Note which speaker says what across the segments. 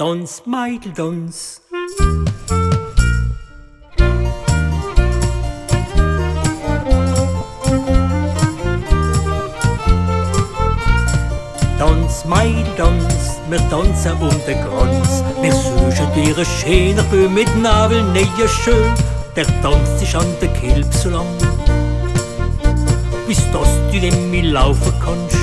Speaker 1: Tanz, Meideltanz. Tanz, Meideltanz, wir tanzen um den Kranz. Wir suchen dir ein schöner Bö mit Navel, neue schön. Der Tanz ist an der Kilb so lang, bis dass du nicht mehr laufen kannst.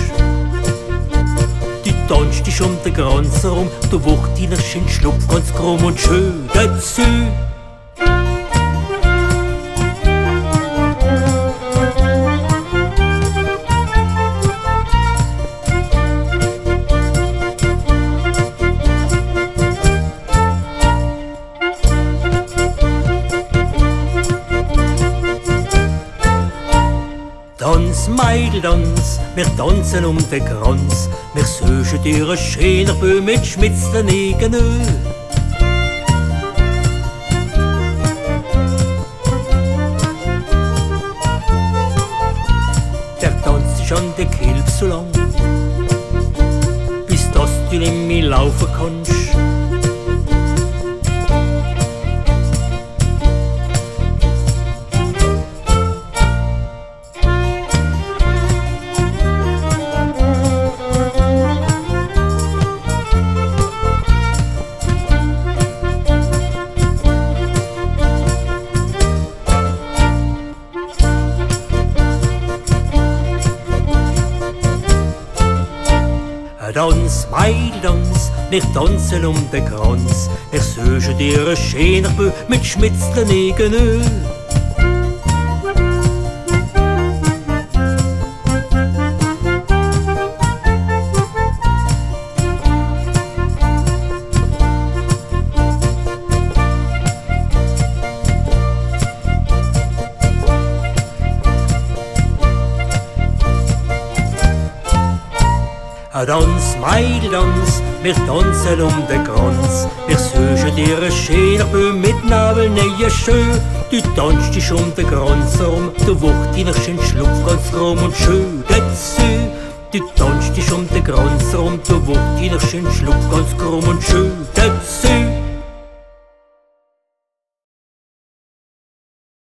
Speaker 1: Du tanzt dich um den Kranz herum, du wucht deiner schön Schlupf ganz krumm und schön dazu. Tanz, Meideltanz, wir tanzen um den Kranz. Wir suchen dir ein schöner Bö mit schmitzten Egenö. Der Tanz ist an der Kilb so lang, bis dass du nicht mehr laufen kannst. Tanz, Meideltanz, wir tanzen um den Kranz. Wir suchen dir ein schöner Bö mit schmitzten Egenö. Tanz, Meideltanz, wir tanzen um den Kranz. Wir suchen dir ein schöner Bö mit Nabel, neue schön. Du tanzt dich um den Kranz herum, du wucht deiner schön Schlupf ganz krumm und schön dazu. Du tanzt dich um den Kranz herum, du wucht deiner schön Schlupf ganz krumm und schön dazu.